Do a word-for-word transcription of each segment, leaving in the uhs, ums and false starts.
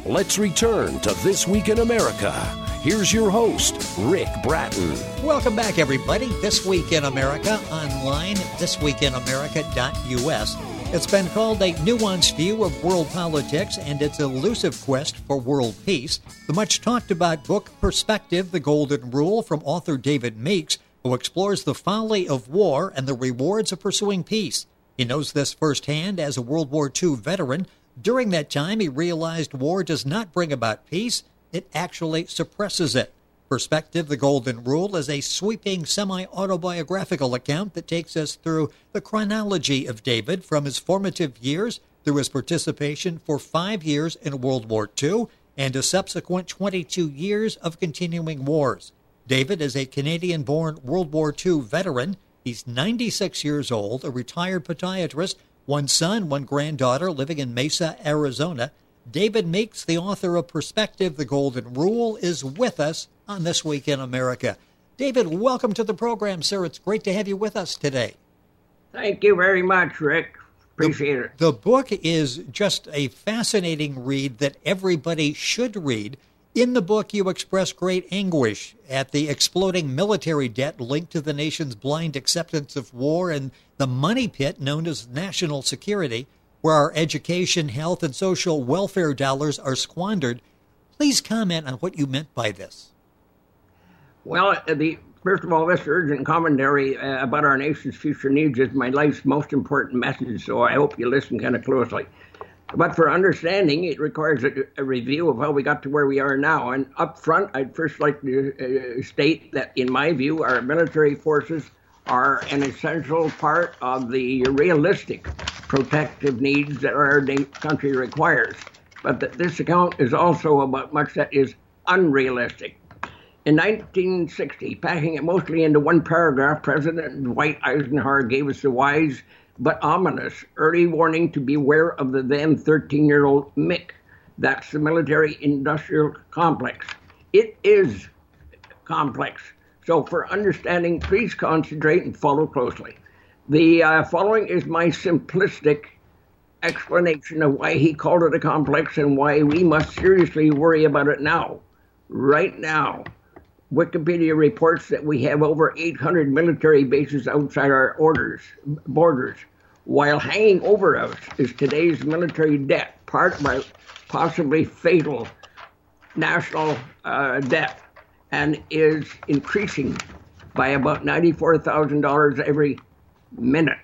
let's return to This Week in America. Here's your host, Rick Bratton. Welcome back, everybody. This Week in America, online at this week in america dot u s. It's been called a nuanced view of world politics and its elusive quest for world peace. The much talked about book Perspective, The Golden Rule from author David Meeks, who explores the folly of war and the rewards of pursuing peace. He knows this firsthand as a World War Two veteran. During that time, he realized war does not bring about peace. It actually suppresses it. Perspective, The Golden Rule is a sweeping semi-autobiographical account that takes us through the chronology of David from his formative years through his participation for five years in World War Two and a subsequent twenty-two years of continuing wars. David is a Canadian-born World War Two veteran. He's ninety-six years old, a retired podiatrist, one son, one granddaughter living in Mesa, Arizona. David Meeks, the author of Perspective, The Golden Rule, is with us on This Week in America. David, welcome to the program, sir. It's great to have you with us today. Thank you very much, Rick. Appreciate the, it. The book is just a fascinating read that everybody should read. In the book, you express great anguish at the exploding military debt linked to the nation's blind acceptance of war and the money pit known as national security, where our education, health, and social welfare dollars are squandered. Please comment on what you meant by this. Well, the first of all, this urgent commentary uh, about our nation's future needs is my life's most important message, so I hope you listen kind of closely. But for understanding, it requires a, a review of how we got to where we are now. And up front, I'd first like to uh, state that, in my view, our military forces are an essential part of the realistic protective needs that our country requires. But that this account is also about much that is unrealistic. In nineteen sixty, packing it mostly into one paragraph, President Dwight Eisenhower gave us the wise but ominous early warning to beware of the then thirteen-year-old M I C. That's the military-industrial complex. It is complex. So for understanding, please concentrate and follow closely. The uh, following is my simplistic explanation of why he called it a complex and why we must seriously worry about it now. Right now, Wikipedia reports that we have over eight hundred military bases outside our orders, borders. While hanging over us is today's military debt, part of our possibly fatal national uh, debt, and is increasing by about ninety-four thousand dollars every minute.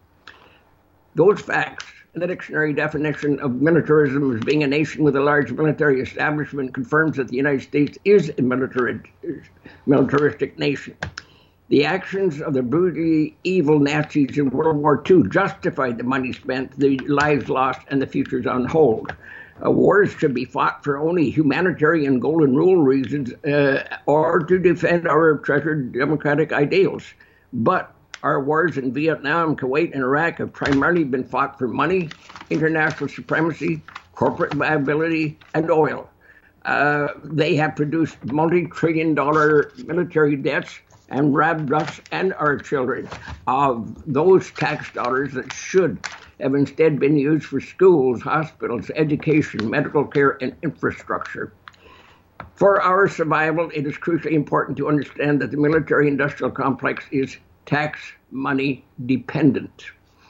Those facts, the dictionary definition of militarism as being a nation with a large military establishment, confirms that the United States is a military, militaristic nation. The actions of the brutally evil Nazis in World War Two justified the money spent, the lives lost, and the futures on hold. Uh, wars should be fought for only humanitarian golden rule reasons uh, or to defend our treasured democratic ideals. But our wars in Vietnam, Kuwait, and Iraq have primarily been fought for money, international supremacy, corporate viability, and oil. Uh, they have produced multi-trillion dollar military debts and robbed us and our children of those tax dollars that should have instead been used for schools, hospitals, education, medical care, and infrastructure. For our survival, it is crucially important to understand that the military-industrial complex is tax money dependent.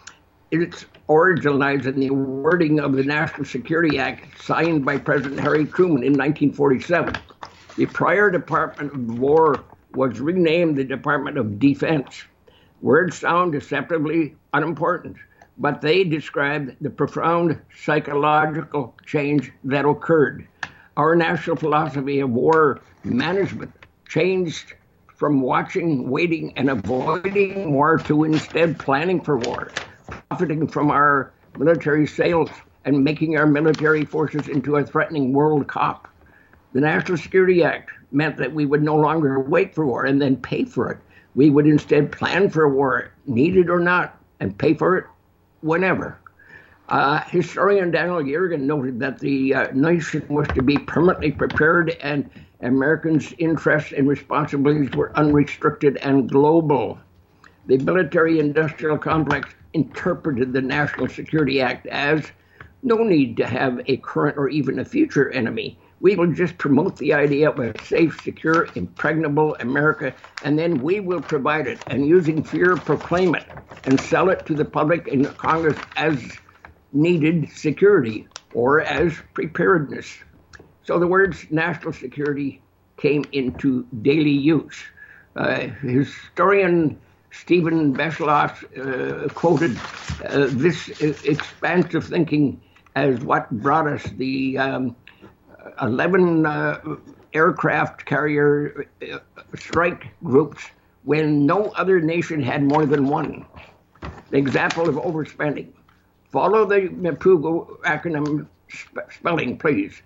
Its origin lies in the wording of the National Security Act signed by President Harry Truman in nineteen forty-seven. The prior Department of War was renamed the Department of Defense. Words sound deceptively unimportant, but they describe the profound psychological change that occurred. Our national philosophy of war management changed from watching, waiting, and avoiding war to instead planning for war, profiting from our military sales and making our military forces into a threatening world cop. The National Security Act meant that we would no longer wait for war and then pay for it. We would instead plan for war, needed or not, and pay for it whenever. Uh, historian Daniel Yergin noted that the uh, nation was to be permanently prepared and Americans' interests and responsibilities were unrestricted and global. The military-industrial complex interpreted the National Security Act as No need to have a current or even a future enemy. We will just promote the idea of a safe, secure, impregnable America, and then we will provide it, and using fear, proclaim it, and sell it to the public and Congress as needed security or as preparedness. So the words national security came into daily use. Uh, historian Stephen Beschloss uh, quoted uh, this expansive thinking as what brought us the um, eleven uh, aircraft carrier uh, strike groups when no other nation had more than one. The example of overspending. Follow the Mapugo acronym sp- spelling, please.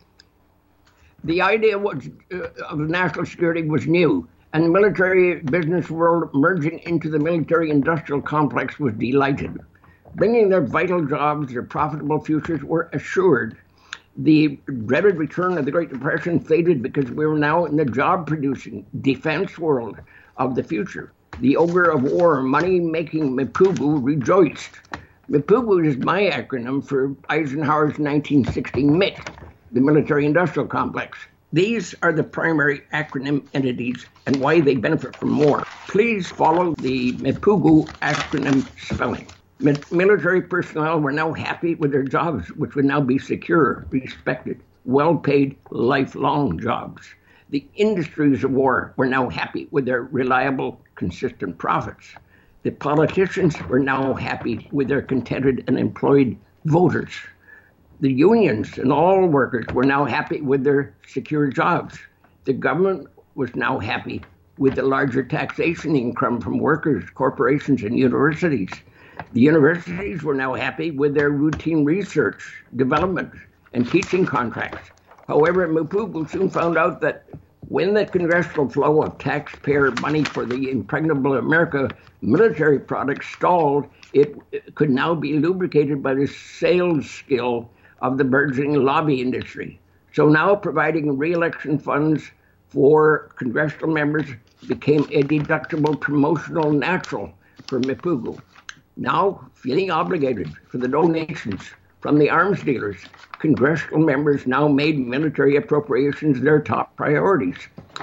The idea was, uh, of national security was new, and the military business world merging into the military-industrial complex was delighted. Bringing their vital jobs, their profitable futures were assured. The dreaded return of the Great Depression faded because we were now in the job-producing defense world of the future. The ogre of war, money-making Mapugo rejoiced. Mapugo is my acronym for Eisenhower's nineteen sixty M I T, the military-industrial complex. These are the primary acronym entities and why they benefit from more. Please follow the Mapugo acronym spelling. Military personnel were now happy with their jobs, which would now be secure, respected, well-paid, lifelong jobs. The industries of war were now happy with their reliable, consistent profits. The politicians were now happy with their contented and employed voters. The unions and all workers were now happy with their secure jobs. The government was now happy with the larger taxation income from workers, corporations, and universities. The universities were now happy with their routine research, development, and teaching contracts. However, Mapugo soon found out that when the congressional flow of taxpayer money for the impregnable America military products stalled, it could now be lubricated by the sales skill of the burgeoning lobby industry. So now providing re-election funds for congressional members became a deductible promotional natural for Mapugo. Now, feeling obligated for the donations from the arms dealers, congressional members now made military appropriations their top priorities.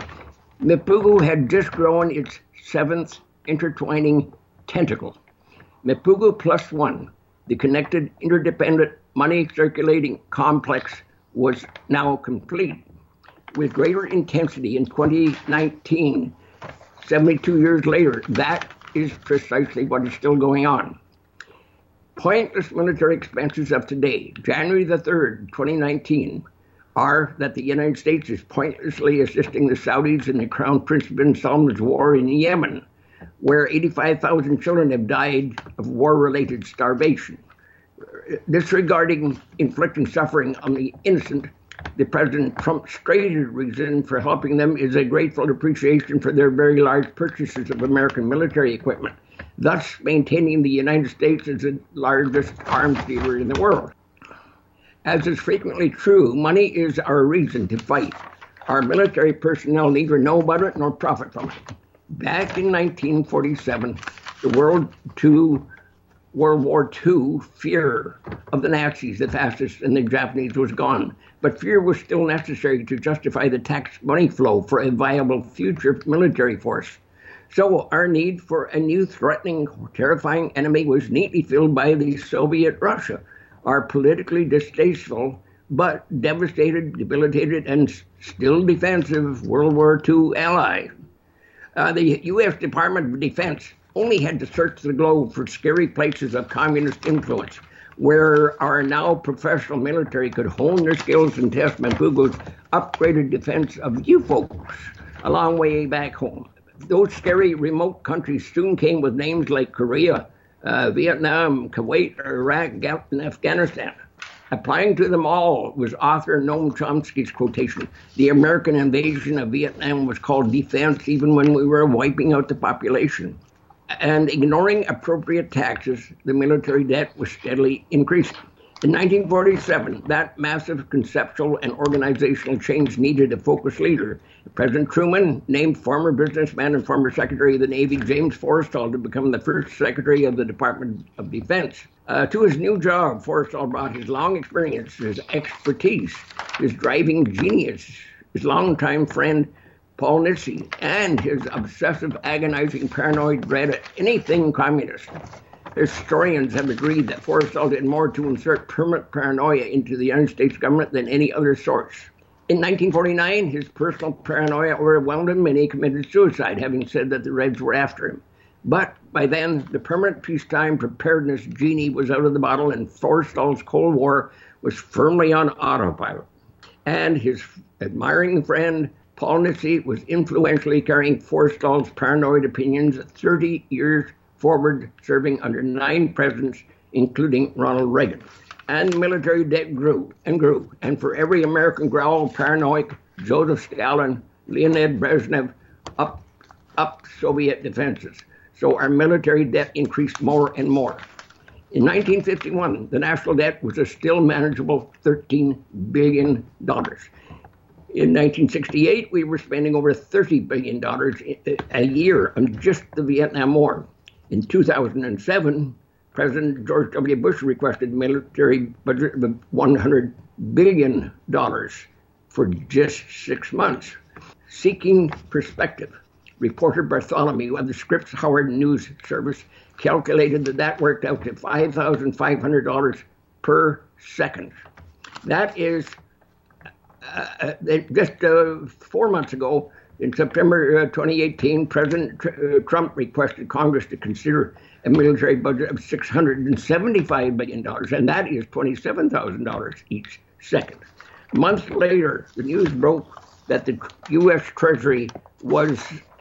Mapugo had just grown its seventh intertwining tentacle. Mapugo plus one, the connected, interdependent, money-circulating complex, was now complete. With greater intensity in twenty nineteen, seventy-two years later, that is precisely what is still going on. Pointless military expenses of today, January the third, twenty nineteen, are that the United States is pointlessly assisting the Saudis in the Crown Prince bin Salman's war in Yemen, where eighty-five thousand children have died of war-related starvation. Disregarding inflicting suffering on the innocent, the President Trump's stated reason for helping them is a grateful appreciation for their very large purchases of American military equipment, thus maintaining the United States as the largest arms dealer in the world. As is frequently true, money is our reason to fight. Our military personnel neither know about it nor profit from it. Back in nineteen forty-seven, the World Two World War Two, fear of the Nazis, the fascists, and the Japanese was gone. But fear was still necessary to justify the tax money flow for a viable future military force. So our need for a new threatening, terrifying enemy was neatly filled by the Soviet Russia, our politically distasteful but devastated, debilitated, and still defensive World War Two ally. Uh, the U S Department of Defense only had to search the globe for scary places of communist influence, where our now professional military could hone their skills and test Mapugo's upgraded defense of U-folks a long way back home. Those scary remote countries soon came with names like Korea, uh, Vietnam, Kuwait, Iraq, and Afghanistan. Applying to them all was author Noam Chomsky's quotation: "The American invasion of Vietnam was called defense even when we were wiping out the population." And ignoring appropriate taxes, the military debt was steadily increasing. In nineteen forty-seven, that massive conceptual and organizational change needed a focused leader. President Truman named former businessman and former Secretary of the Navy James Forrestal to become the first Secretary of the Department of Defense. Uh, to his new job, Forrestal brought his long experience, his expertise, his driving genius, his longtime friend Paul Nitze, and his obsessive, agonizing, paranoid dread of anything communist. Historians have agreed that Forrestal did more to insert permanent paranoia into the United States government than any other source. In nineteen forty-nine, his personal paranoia overwhelmed him and he committed suicide, having said that the Reds were after him. But by then, the permanent peacetime preparedness genie was out of the bottle and Forrestal's Cold War was firmly on autopilot. And his admiring friend, Paul Nitze, was influentially carrying Forrestal's paranoid opinions thirty years forward, serving under nine presidents, including Ronald Reagan. And military debt grew and grew. And for every American growl, paranoid, Joseph Stalin, Leonid Brezhnev, up, up Soviet defenses. So our military debt increased more and more. In nineteen fifty-one, the national debt was a still manageable thirteen billion dollars. In nineteen sixty-eight, we were spending over thirty billion dollars a year on just the Vietnam War. In two thousand seven, President George W. Bush requested a military budget of one hundred billion dollars for just six months. Seeking perspective, reporter Bartholomew of the Scripps Howard News Service calculated that that worked out to five thousand five hundred dollars per second. That is, uh, just uh, four months ago, in September uh, twenty eighteen, President Tr- uh, Trump requested Congress to consider a military budget of six hundred seventy-five billion dollars, and that is twenty-seven thousand dollars each second. Months later, the news broke that the U S Treasury was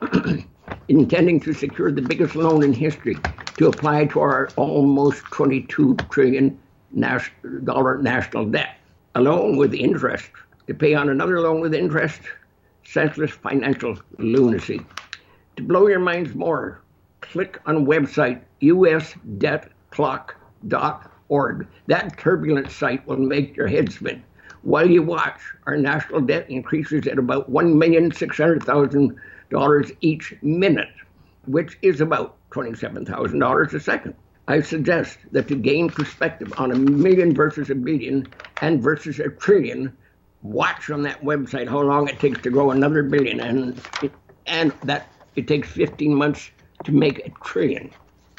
intending to secure the biggest loan in history to apply to our almost twenty-two trillion dollars national debt. A loan with interest to pay on another loan with interest. Senseless financial lunacy. To blow your minds more, click on website U S debt clock dot org. That turbulent site will make your head spin. While you watch, our national debt increases at about one million six hundred thousand dollars each minute, which is about twenty-seven thousand dollars a second. I suggest that to gain perspective on a million versus a billion and versus a trillion, watch on that website how long it takes to grow another billion, and it, and that it takes fifteen months to make a trillion.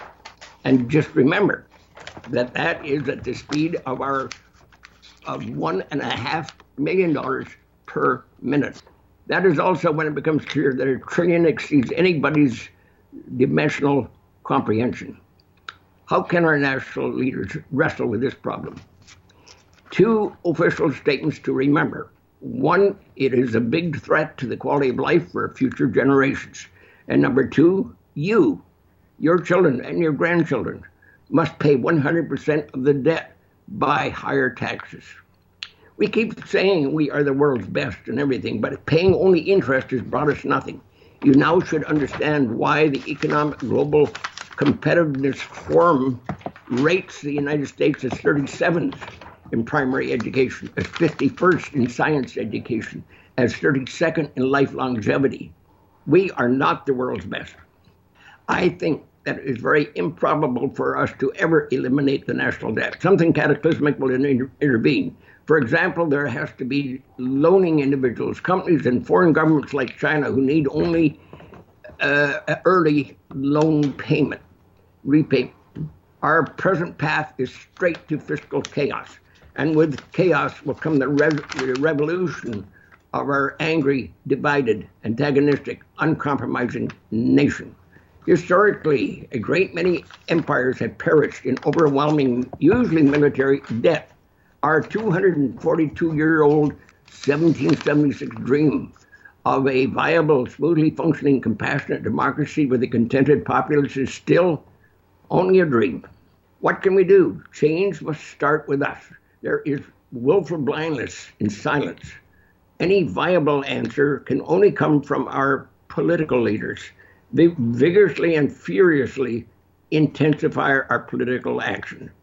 And just remember that that is at the speed of our of one and a half million dollars per minute. That is also when it becomes clear that a trillion exceeds anybody's dimensional comprehension. How can our national leaders wrestle with this problem? Two official statements to remember. One, it is a big threat to the quality of life for future generations. And number two, you, your children and your grandchildren must pay one hundred percent of the debt by higher taxes. We keep saying we are the world's best and everything, but paying only interest has brought us nothing. You now should understand why the Economic Global Competitiveness Forum rates the United States as thirty-seventh in primary education, as fifty-first in science education, as thirty-second in life longevity. We are not the world's best. I think that it is very improbable for us to ever eliminate the national debt. Something cataclysmic will inter- intervene. For example, there has to be loaning individuals, companies, and foreign governments like China who need only uh, early loan payment, repayment. Our present path is straight to fiscal chaos. And with chaos will come the, re- the revolution of our angry, divided, antagonistic, uncompromising nation. Historically, a great many empires have perished in overwhelming, usually military, debt. Our two hundred forty-two-year-old seventeen seventy-six dream of a viable, smoothly functioning, compassionate democracy with a contented populace is still only a dream. What can we do? Change must start with us. There is willful blindness in silence. Any viable answer can only come from our political leaders. They vigorously and furiously intensify our political action.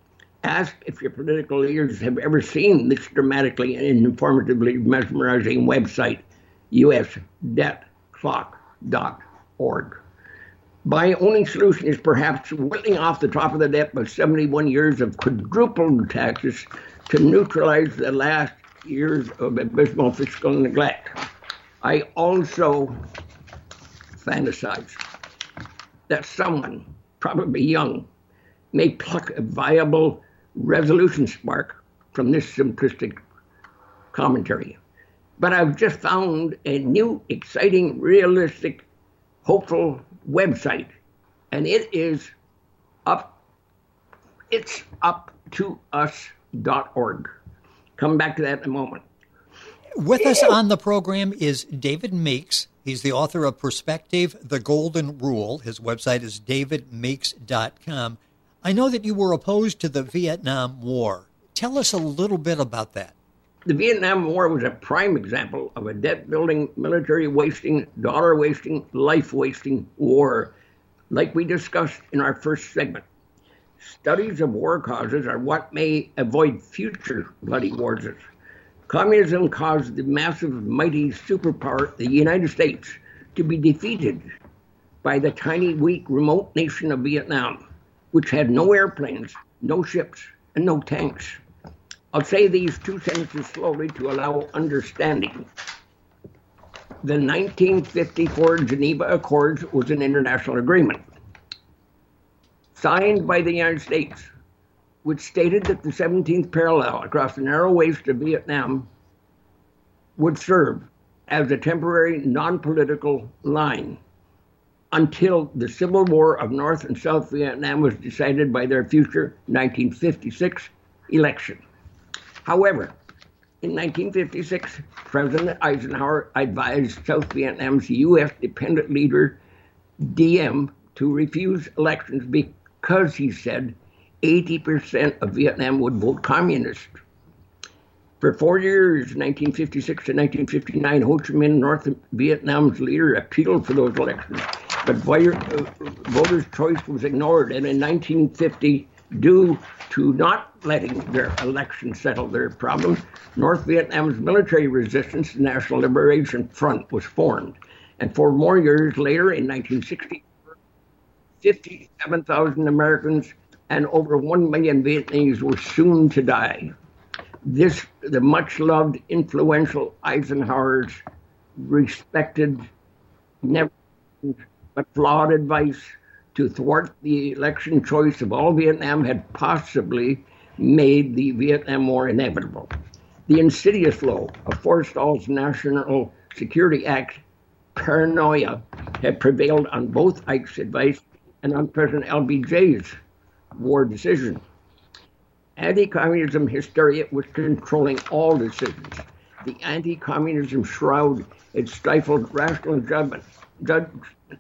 Ask if your political leaders have ever seen this dramatically and informatively mesmerizing website, U S debt clock dot org. My only solution is perhaps whittling off the top of the debt by seventy-one years of quadrupled taxes to neutralize the last years of abysmal fiscal neglect. I also fantasize that someone, probably young, may pluck a viable resolution spark from this simplistic commentary. But I've just found a new, exciting, realistic, hopeful website, and it is up, it's up to us dot org. Come back to that in a moment. With us on the program is David Meeks. He's the author of Perspective, The Golden Rule. His website is david meeks dot com. I know that you were opposed to the Vietnam War. Tell us a little bit about that. The Vietnam War was a prime example of a debt-building, military-wasting, dollar-wasting, life-wasting war, like we discussed in our first segment. Studies of war causes are what may avoid future bloody wars. Communism caused the massive, mighty superpower, the United States, to be defeated by the tiny, weak, remote nation of Vietnam, which had no airplanes, no ships, and no tanks. I'll say these two sentences slowly to allow understanding. The nineteen fifty-four Geneva Accords was an international agreement signed by the United States, which stated that the seventeenth parallel across the narrow waist of Vietnam would serve as a temporary non-political line until the Civil War of North and South Vietnam was decided by their future nineteen fifty-six election. However, in nineteen fifty-six, President Eisenhower advised South Vietnam's U S dependent leader, Diem, to refuse elections because, he said, eighty percent of Vietnam would vote communist. For four years, nineteen fifty-six to nineteen fifty-nine, Ho Chi Minh, North Vietnam's leader, appealed for those elections, but voters' choice was ignored, and in nineteen fifty, due to not letting their election settle their problem, North Vietnam's military resistance, the National Liberation Front, was formed. And four more years later, in nineteen sixty, fifty-seven thousand Americans and over one million Vietnamese were soon to die. This, the much-loved, influential Eisenhower's respected, never but flawed advice to thwart the election choice of all Vietnam had possibly made the Vietnam War inevitable. The insidious flow of Forstall's National Security Act paranoia had prevailed on both Ike's advice and on President L B J's war decision. Anti-communism hysteria was controlling all decisions. The anti-communism shroud had stifled rational judgment, judge,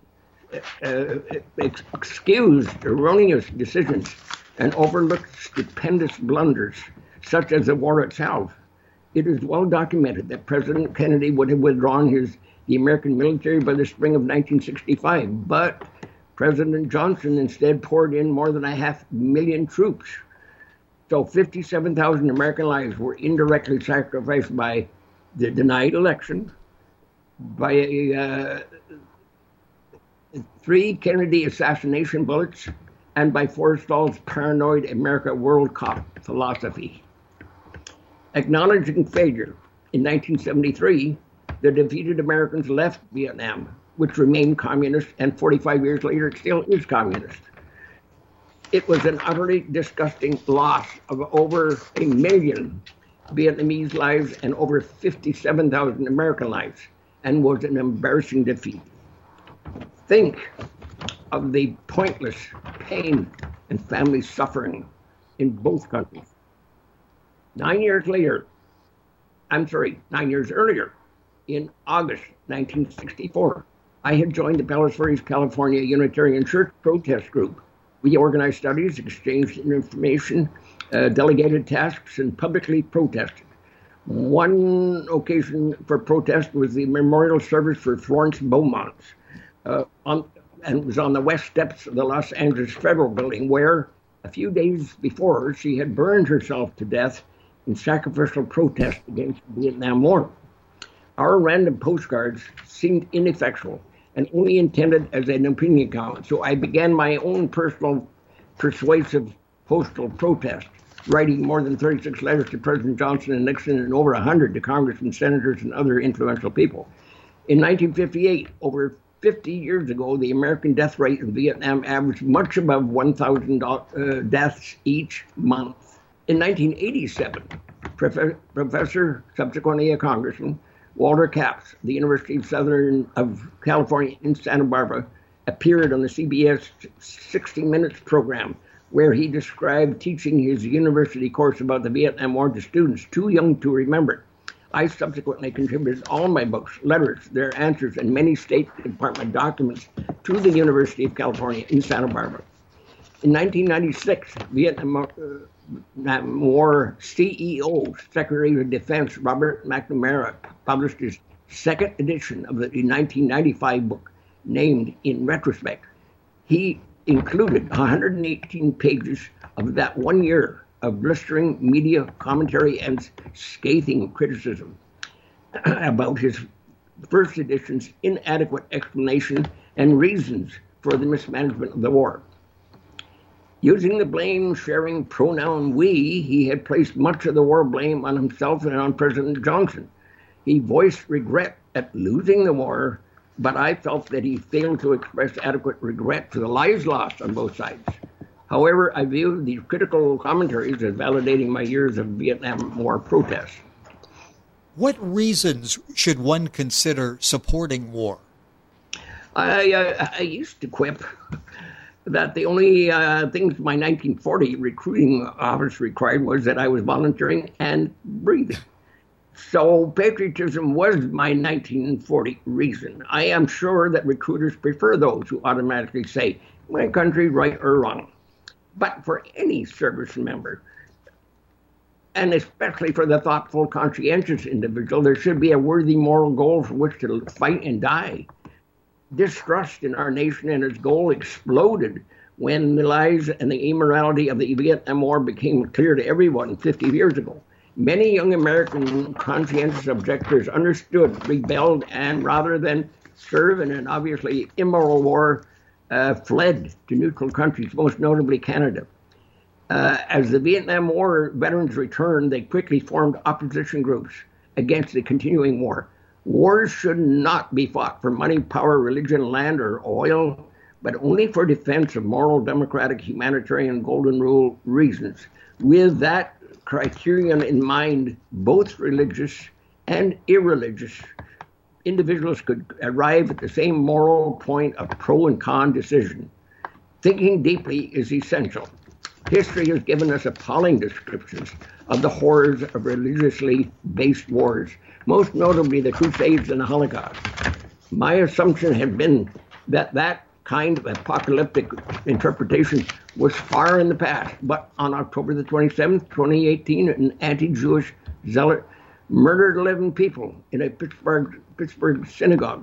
uh, excused erroneous decisions, and overlooked stupendous blunders, such as the war itself. It is well documented that President Kennedy would have withdrawn his the American military by the spring of nineteen sixty-five, but President Johnson instead poured in more than a half million troops. So fifty-seven thousand American lives were indirectly sacrificed by the denied election, by uh, three Kennedy assassination bullets, and by Forstall's paranoid America World Cup philosophy. Acknowledging failure, in nineteen seventy-three, the defeated Americans left Vietnam, which remained communist, and forty-five years later, it still is communist. It was an utterly disgusting loss of over a million Vietnamese lives and over fifty-seven thousand American lives, and was an embarrassing defeat. Think of the pointless pain and family suffering in both countries. Nine years later, I'm sorry, nine years earlier, in August nineteen sixty-four, I had joined the Palos Verdes, California Unitarian Church protest group. We organized studies, exchanged information, uh, delegated tasks, and publicly protested. One occasion for protest was the memorial service for Florence Beaumont, uh, on, and it was on the west steps of the Los Angeles Federal Building, where A few days before, she had burned herself to death in sacrificial protest against the Vietnam War. Our random postcards seemed ineffectual and only intended as an opinion column, so I began my own personal persuasive postal protest, writing more than thirty-six letters to President Johnson and Nixon and over one hundred to congressmen, senators, and other influential people. In nineteen fifty-eight, over fifty years ago, the American death rate in Vietnam averaged much above one thousand uh, deaths each month. In nineteen eighty-seven, Prof- Professor, subsequently a congressman, Walter Capps, the University of Southern of California in Santa Barbara, appeared on the C B S sixty minutes program, where he described teaching his university course about the Vietnam War to students too young to remember. I subsequently contributed all my books, letters, their answers, and many State Department documents to the University of California in Santa Barbara. In nineteen ninety-six, Vietnam uh, War C E O, Secretary of Defense Robert McNamara, published his second edition of the nineteen ninety-five book, named In Retrospect. He included one hundred eighteen pages of that one year of blistering media commentary and scathing criticism about his first edition's inadequate explanation and reasons for the mismanagement of the war. Using the blame-sharing pronoun we, he had placed much of the war blame on himself and on President Johnson. He voiced regret at losing the war, but I felt that he failed to express adequate regret for the lives lost on both sides. However, I view these critical commentaries as validating my years of Vietnam War protests. What reasons should one consider supporting war? I, uh, I used to quip that the only uh, things my nineteen forty recruiting office required was that I was volunteering and breathing. So patriotism was my nineteen forty reason. I am sure that recruiters prefer those who automatically say, my country, right or wrong. But for any service member, and especially for the thoughtful, conscientious individual, there should be a worthy moral goal for which to fight and die. Distrust in our nation and its goal exploded when the lies and the immorality of the Vietnam War became clear to everyone fifty years ago. Many young American conscientious objectors understood, rebelled, and rather than serve in an obviously immoral war, uh, fled to neutral countries, most notably Canada. Uh, as the Vietnam War veterans returned, they quickly formed opposition groups against the continuing war. Wars should not be fought for money, power, religion, land, or oil, but only for defense of moral, democratic, humanitarian, golden rule reasons. With that criterion in mind, both religious and irreligious individuals could arrive at the same moral point of pro and con decision. Thinking deeply is essential. History has given us appalling descriptions of the horrors of religiously based wars, most notably the Crusades and the Holocaust. My assumption had been that that kind of apocalyptic interpretation was far in the past, but on October the twenty-seventh, twenty eighteen, an anti-Jewish zealot murdered eleven people in a Pittsburgh, Pittsburgh synagogue.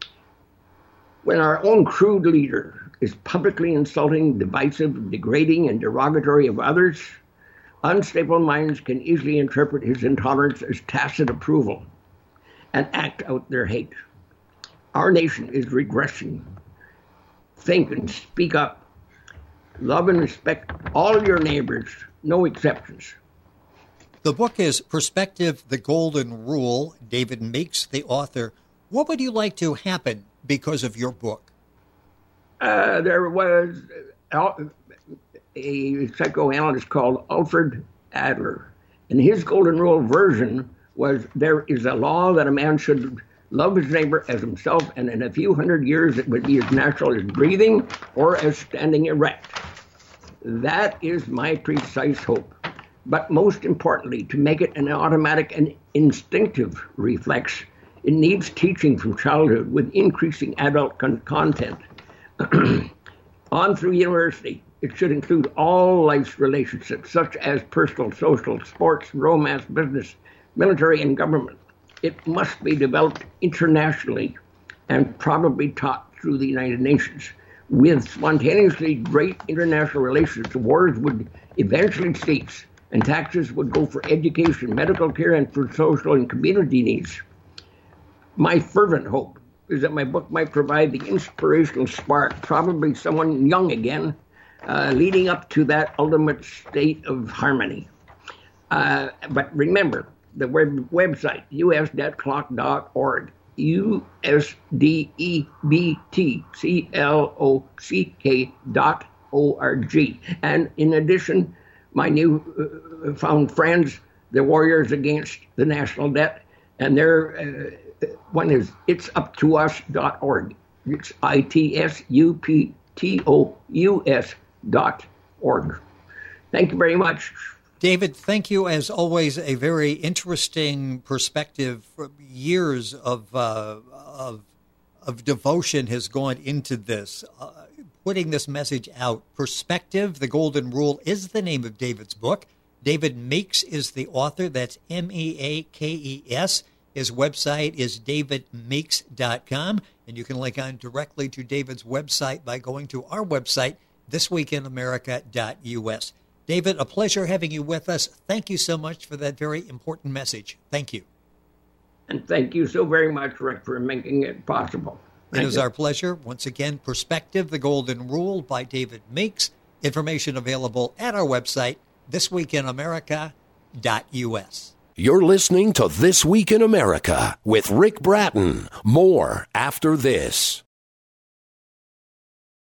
When our own crude leader is publicly insulting, divisive, degrading, and derogatory of others, unstable minds can easily interpret his intolerance as tacit approval and act out their hate. Our nation is regressing. Think and speak up. Love and respect all your neighbors, no exceptions. The book is Perspective, the Golden Rule. David Meeks, the author. What would you like to happen because of your book? Uh, there was a psychoanalyst called Alfred Adler, and his Golden Rule version was there is a law that a man should love his neighbor as himself, and in a few hundred years it would be as natural as breathing or as standing erect. That is my precise hope. But most importantly, to make it an automatic and instinctive reflex, it needs teaching from childhood with increasing adult con- content. On through university, it should include all life's relationships, such as personal, social, sports, romance, business, military, and government. It must be developed internationally and probably taught through the United Nations. With spontaneously great international relations, wars would eventually cease, and taxes would go for education, medical care, and for social and community needs. My fervent hope is that my book might provide the inspirational spark, probably someone young again, uh, leading up to that ultimate state of harmony. Uh, but remember, the web website, U S debt clock dot org, U S D E B T C L O C K dot O R G. And in addition, my new uh, found friends, the Warriors Against the National Debt, and their uh, one is it's up to us dot org. It's I T S U P T O U S dot org. Thank you very much. David, thank you, as always. A very interesting perspective. Years of uh, of, of devotion has gone into this, uh, putting this message out. Perspective, the Golden Rule, is the name of David's book. David Meeks is the author. That's M E A K E S. His website is david meeks dot com, and you can link on directly to David's website by going to our website, this week in america dot U S. David, a pleasure having you with us. Thank you so much for that very important message. Thank you. And thank you so very much, Rick, for making it possible. Thank it was you. our pleasure. Once again, Perspective, the Golden Rule by David Meeks. Information available at our website, this week in america dot U S. You're listening to This Week in America with Rick Bratton. More after this.